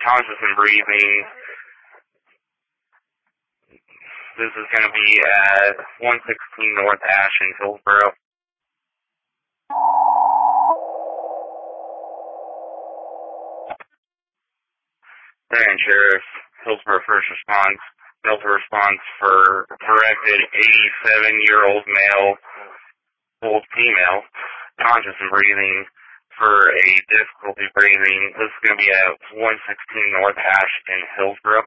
conscious and breathing. This is going to be at 116 North Ash in Hillsborough. Marion Sheriff, Hillsborough First Response. Delta response for directed 87-year-old male, old female, conscious and breathing for a difficulty breathing. This is going to be at 116 North Ash in Hillsborough.